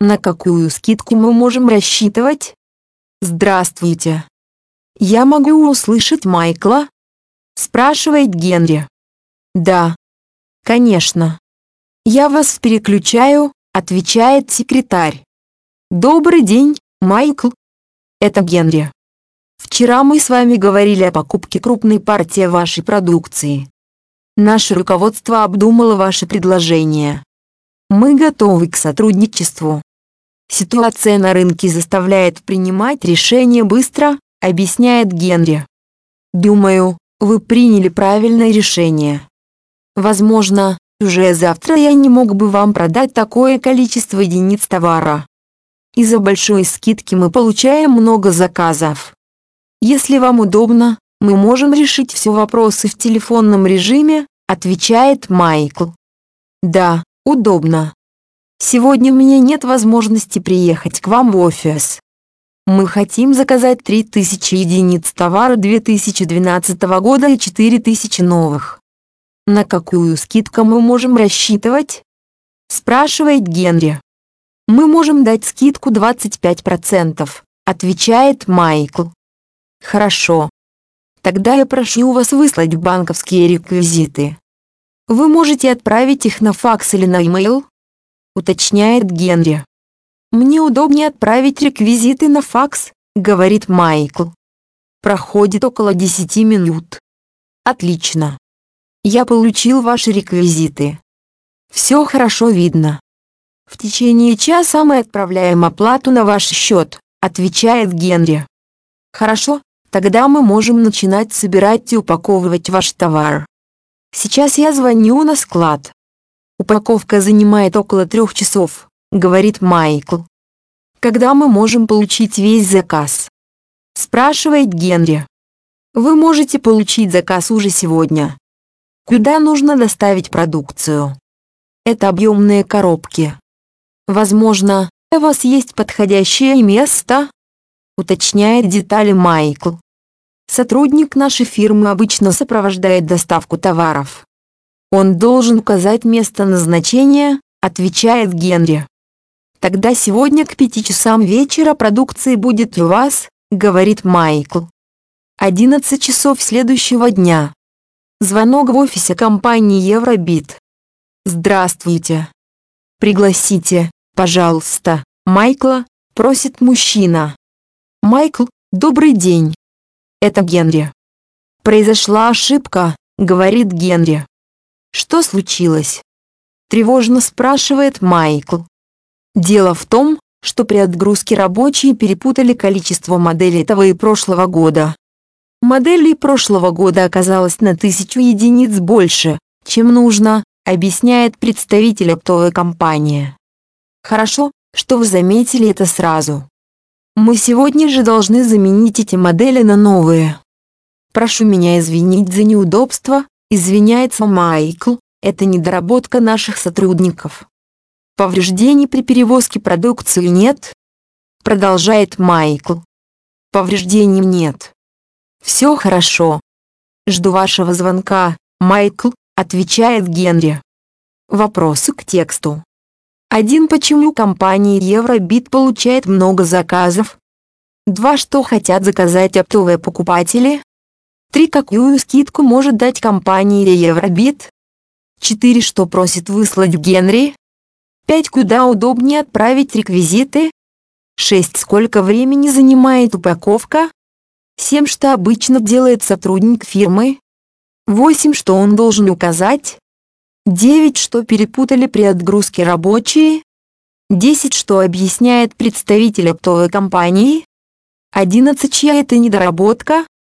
На какую скидку мы можем рассчитывать? Здравствуйте. Я могу услышать Майкла? Спрашивает Генри. Да. Конечно. Я вас переключаю, отвечает секретарь. Добрый день, Майкл. Это Генри. Вчера мы с вами говорили о покупке крупной партии вашей продукции. Наше руководство обдумало ваше предложение. Мы готовы к сотрудничеству. Ситуация на рынке заставляет принимать решения быстро, объясняет Генри. Думаю, вы приняли правильное решение. Возможно, уже завтра я не мог бы вам продать такое количество единиц товара. Из-за большой скидки мы получаем много заказов. Если вам удобно, мы можем решить все вопросы в телефонном режиме, отвечает Майкл. Да, удобно. Сегодня у меня нет возможности приехать к вам в офис. Мы хотим заказать 3000 единиц товара 2012 года и 4000 новых. На какую скидку мы можем рассчитывать? Спрашивает Генри. Мы можем дать скидку 25%, отвечает Майкл. Хорошо. Тогда я прошу вас выслать банковские реквизиты. Вы можете отправить их на факс или на e-mail? Уточняет Генри. Мне удобнее отправить реквизиты на факс, говорит Майкл. Проходит около 10 минут. Отлично. Я получил ваши реквизиты. Все хорошо видно. В течение часа мы отправляем оплату на ваш счет, отвечает Генри. Хорошо, тогда мы можем начинать собирать и упаковывать ваш товар. Сейчас я звоню на склад. Упаковка занимает около 3 часов, говорит Майкл. Когда мы можем получить весь заказ? Спрашивает Генри. Вы можете получить заказ уже сегодня. Куда нужно доставить продукцию? Это объемные коробки. Возможно, у вас есть подходящее место? Уточняет детали Майкл. Сотрудник нашей фирмы обычно сопровождает доставку товаров. Он должен указать место назначения, отвечает Генри. Тогда сегодня к 5 часам вечера продукции будет у вас, говорит Майкл. 11 часов следующего дня. Звонок в офисе компании Евробит. Здравствуйте. Пригласите, пожалуйста, Майкла, просит мужчина. Майкл, добрый день. Это Генри. Произошла ошибка, говорит Генри. Что случилось? Тревожно спрашивает Майкл. Дело в том, что при отгрузке рабочие перепутали количество моделей этого и прошлого года. Моделей прошлого года оказалось на 1000 единиц больше, чем нужно, объясняет представитель оптовой компании. Хорошо, что вы заметили это сразу. Мы сегодня же должны заменить эти модели на новые. Прошу меня извинить за неудобство, извиняется Майкл, это недоработка наших сотрудников. Повреждений при перевозке продукции нет? Продолжает Майкл. Повреждений нет. Все хорошо. Жду вашего звонка, Майкл, отвечает Генри. Вопросы к тексту. 1. Почему компания Евробит получает много заказов? 2. Что хотят заказать оптовые покупатели? 3. Какую скидку может дать компания Евробит? 4. Что просит выслать Генри? 5. Куда удобнее отправить реквизиты? 6. Сколько времени занимает упаковка? 7. Что обычно делает сотрудник фирмы? 8. Что он должен указать? 9. Что перепутали при отгрузке рабочие? 10. Что объясняет представитель оптовой компании? 11. Чья это недоработка?